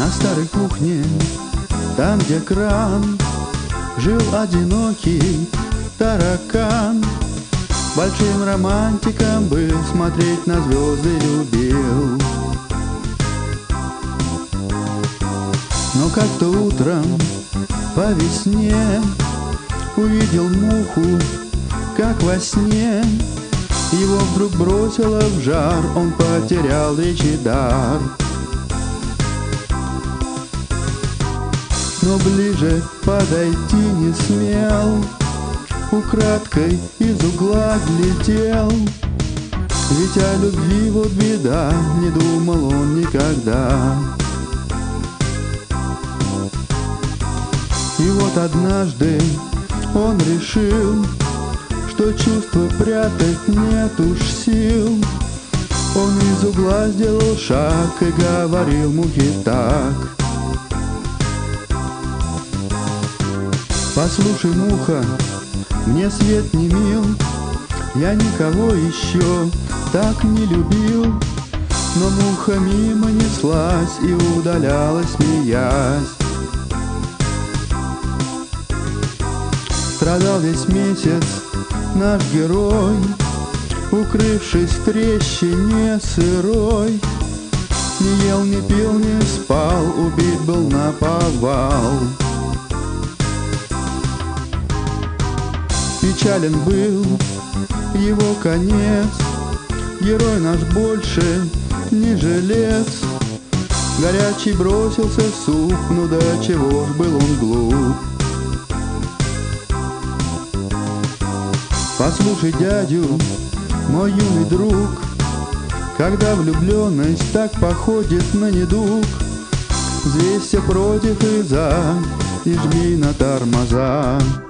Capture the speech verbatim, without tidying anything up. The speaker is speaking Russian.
На старой кухне, там, где кран, жил одинокий таракан. Большим романтиком был, смотреть на звезды любил. Но как-то утром по весне увидел муху, как во сне. Его вдруг бросило в жар, он потерял речи дар. Но ближе подойти не смел, украдкой из угла глядел. Ведь о любви вот беда, не думал он никогда. И вот однажды он решил, что чувства прятать нет уж сил. Он из угла сделал шаг и говорил мухе так: послушай, муха, мне свет не мил, я никого еще так не любил. Но муха мимо неслась и удалялась, смеясь. Страдал весь месяц наш герой, укрывшись в трещине сырой. Не ел, не пил, не спал, убит был наповал. Печален был его конец, герой наш больше не жилец. Горячий бросился в суп, ну да чего ж был он глуп. Послушай, дядю, мой юный друг, когда влюбленность так походит на недуг, взвесься против и за и жми на тормоза.